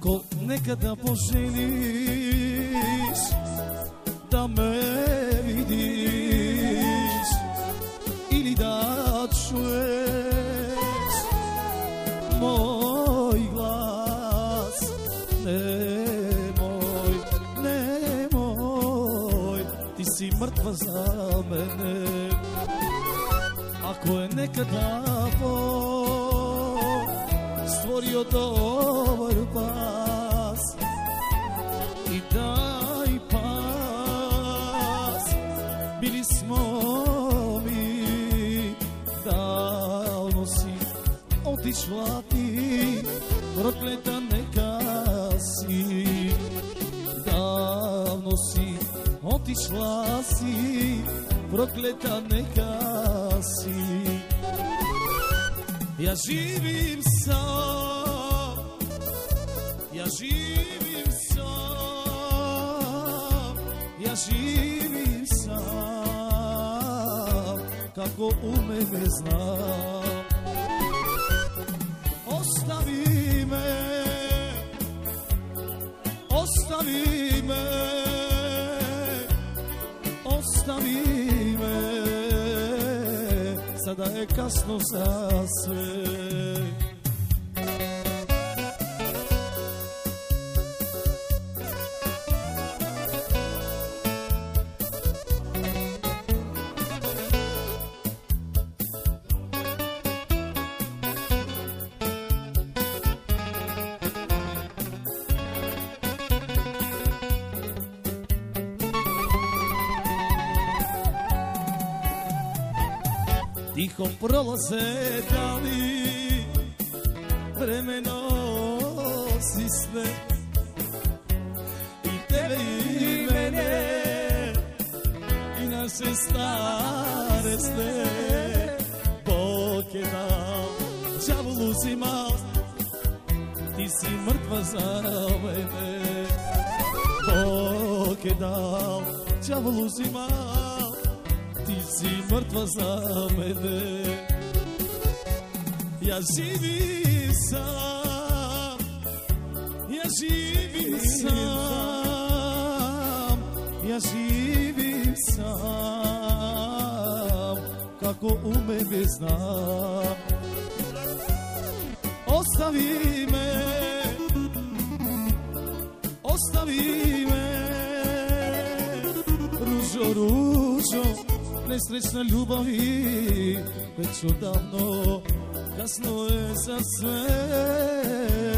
Ako nekada poželiš da me vidiš ili da čuješ moj glas, nemoj, nemoj, ti si mrtva za mene. Ako je nekada Bog stvorio dobar pas i taj pas bili smo mi, davno si otišla ti, prokleta neka si, davno si otišla si, prokleta neka si. Ja živim sam, ja živim sam, ja živim sam, kako u mene znam. Ostavi me, ostavi me, ostavi me, sada je kasno za sve. Tiho prolaze dani, vremeno si sve, i tebe i mene, i naše stare sne. Bog je dao, đavol uzima, ti si mrtva za mene. Bog je dao, đavol uzima, ti si mrtva za mene. Ja živim sam, ja živim sam, ja živim sam, kako u mene znam. Ostavi me, ostavi me, ružo, ružo, nesrećna ljubavi, već odavno kasno je za sve.